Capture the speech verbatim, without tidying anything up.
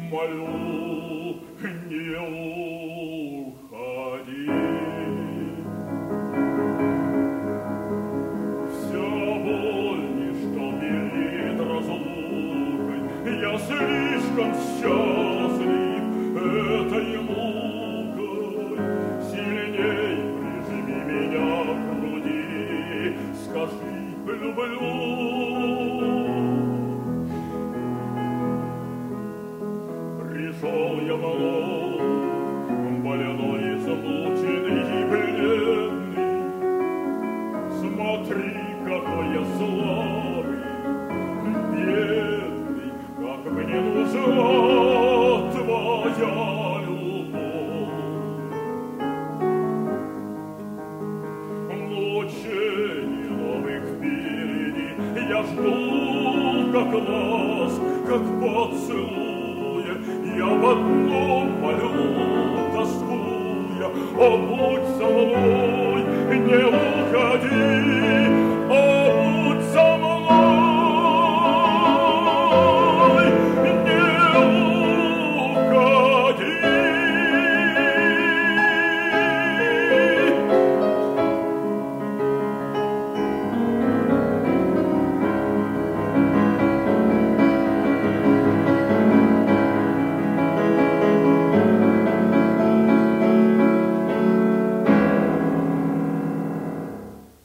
молю, не уходи. Вся боль, что белит разлукой, я слишком счастлив этой мукой. Сильней прижми меня к груди, скажи, люблю. Пришел я молод, больной, измученный и бледный. Смотри, какой я слабый, бедный, как мне нужна твоя любовь. Мучений новых впереди, я жду, как ласк, как поцелуя. Я в одном молю, тоскуя, о, будь со мной.